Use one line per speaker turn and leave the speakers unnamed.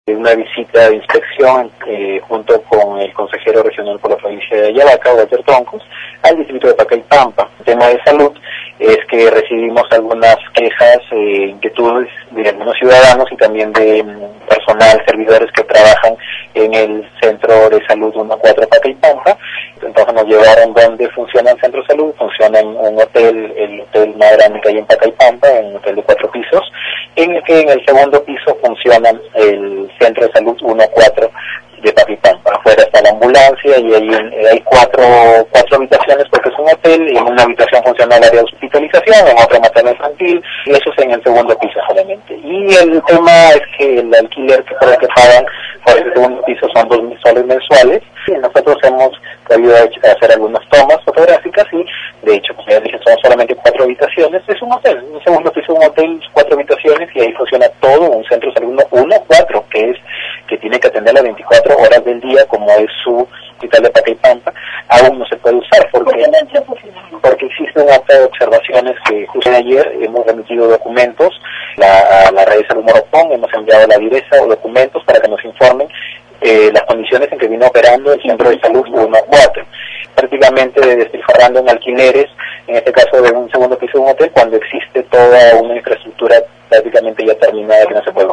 Una visita de inspección junto con el consejero regional por la provincia de Ayabaca, Walter Troncos, al distrito de Pacaypampa. El tema de salud es que recibimos algunas quejas, inquietudes de algunos ciudadanos y también de personal, servidores que trabajan en el Centro de Salud 14 Pacaypampa. Entonces nos llevaron donde funciona el Centro de Salud, funciona en un hotel, el hotel más grande que hay en Pacaypampa, un hotel de 4 pisos, en el que en el segundo piso funciona el Centro de Salud 14 de Pacaypampa. Afuera está la ambulancia y hay cuatro habitaciones porque es un hotel. En una habitación funciona el área de hospitalización, en otra materno infantil, y eso es en el segundo piso solamente. Y el tema es que el alquiler por el que pagan por ese segundo piso son 2.000 soles mensuales. Y nosotros hemos podido hacer algunas tomas fotográficas y, de hecho, como ya dije, son solamente 4 habitaciones. Es un hotel, un segundo piso, un hotel, 4 habitaciones, y ahí funciona todo un centro de salud 14, que tiene que atender las 24 horas del día, como es su hospital de Pacaypampa. Aún no se puede usar porque existe un acta de observaciones que justo ayer hemos remitido documentos a la red de salud Moropón, hemos enviado a la direza documentos para que nos informen las condiciones en que vino operando el Centro de Salud 14, prácticamente despilfarrando en alquileres, en este caso de un segundo piso de un hotel, cuando existe toda una infraestructura prácticamente ya terminada que no se puede